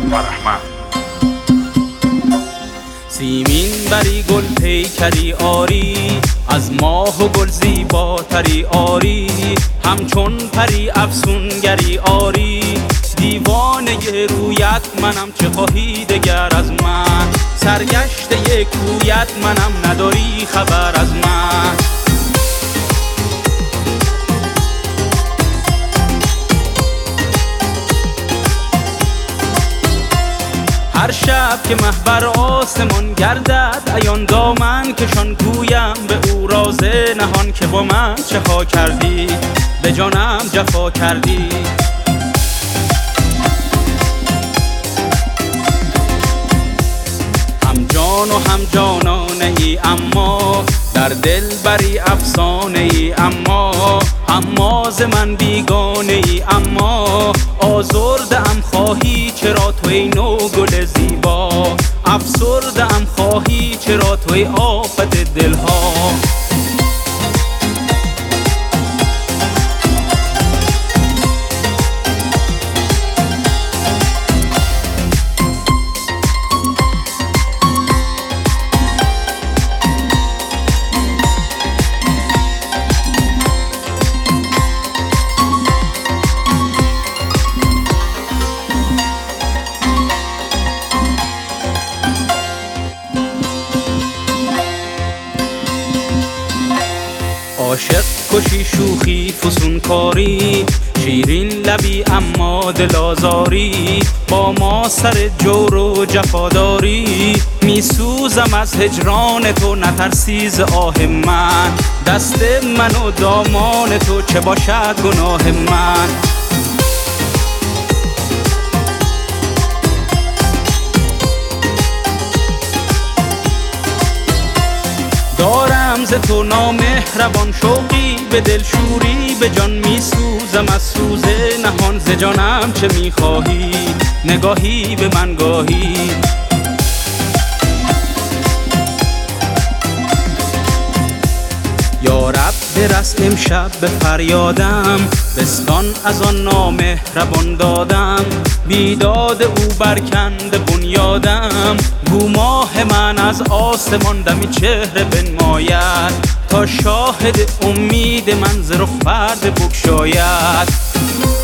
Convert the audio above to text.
فرهمند. سیمین بری گل پیکری آری، از ماه و گل زیباتری آری، همچون پری افسونگری آری، دیوانه رویت منم چه خواهی دگر از من، سرگشته کویت منم نداری خبر از من. هر شب که مه بر آسمان گردد، عیان دامن کشان گویم به او راز نهان که با من چه ها کردی، به جانم جفا کردی. هم جان و هم جانانه ای اما در دل بری افسانه ای، اما ز من بیگانه ای، اما آزرده ام خواهی چرا توی نو گل زیبا، افسرده ام خواهی چرا توی آفت دلها. عاشق کشی شوخی فسون کاری، شیرین لبی اما دل آزاری، با ما سر جور و جفاداری، میسوزم از هجران تو نترسی ز آه من، دست من و دامان تو چه باشد گناه من. دارم ز تو نامهربان شوقی، به دل شوری به جان میسوزم از سوز نهان، ز جانم چه میخواهی نگاهی به من گاهی. یا رب برس امشب به فریادم، بستان از آن نامهربان دادم، بیداد او برکنده بنیادم، گو ماه من از آسمان دمی چهره بنماید، تا شاهد امید من ز رخ پرده بگشاید.